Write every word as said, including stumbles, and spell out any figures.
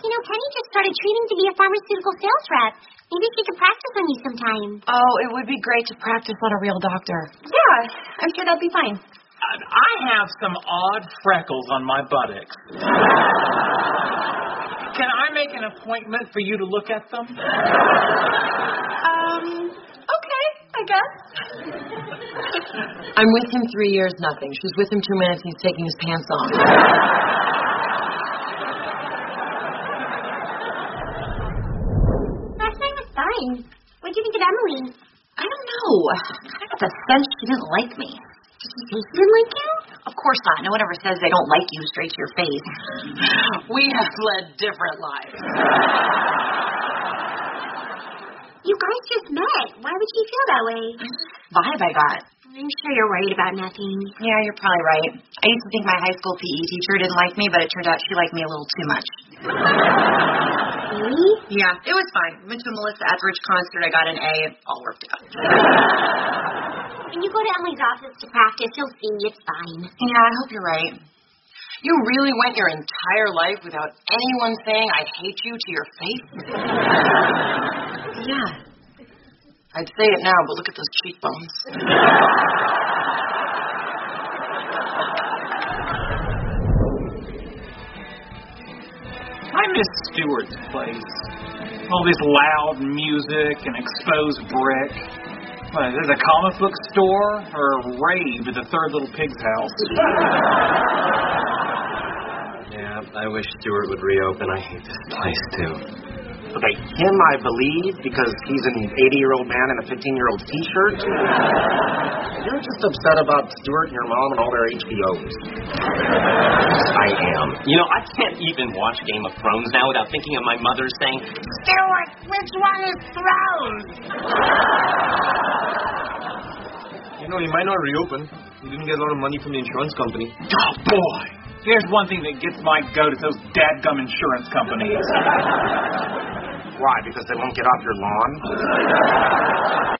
You know, Penny just started training to be a pharmaceutical sales rep. Maybe she could practice on you sometime. Oh, it would be great to practice on a real doctor. Yeah, I'm sure that'd be fine. I have some odd freckles on my buttocks. Can I make an appointment for you to look at them? Um, okay, I guess. I'm with him three years, nothing. She's with him two minutes, he's taking his pants off. Last night was fun. What'd you think of Emily? I don't know. I got the sense she didn't like me. Did she say she didn't like you? Of course not. No one ever says they don't like you straight to your face. We have led different lives. You guys just met. Why would she feel that way? Vibe I got. I'm sure you're worried about nothing. Yeah, you're probably right. I used to think my high school P E teacher didn't like me, but it turned out she liked me a little too much. Really? Yeah, it was fine. Went to a Melissa Etheridge concert. I got an A. It all worked out. When you go to Emily's office to practice, you'll see it's fine. Yeah, I hope you're right. You really went your entire life without anyone saying I hate you to your face? Yeah. I'd say it now, but look at those cheekbones. I miss Stewart's place. All this loud music and exposed brick. What, is it a comic book store or a rave at the Third Little Pig's house? Yeah, I wish Stewart would reopen. I hate this place, too. Okay, him I believe because he's an eighty-year-old man in a fifteen-year-old T-shirt. You're just upset about Stewart and your mom and all their H B Os. I am. You know, I can't even watch Game of Thrones now without thinking of my mother saying, Stewart, which one is Thrones? You know, he might not reopen. He didn't get a lot of money from the insurance company. Oh, boy. Here's one thing that gets my goat at those dadgum insurance companies. Why? Because they won't get off your lawn?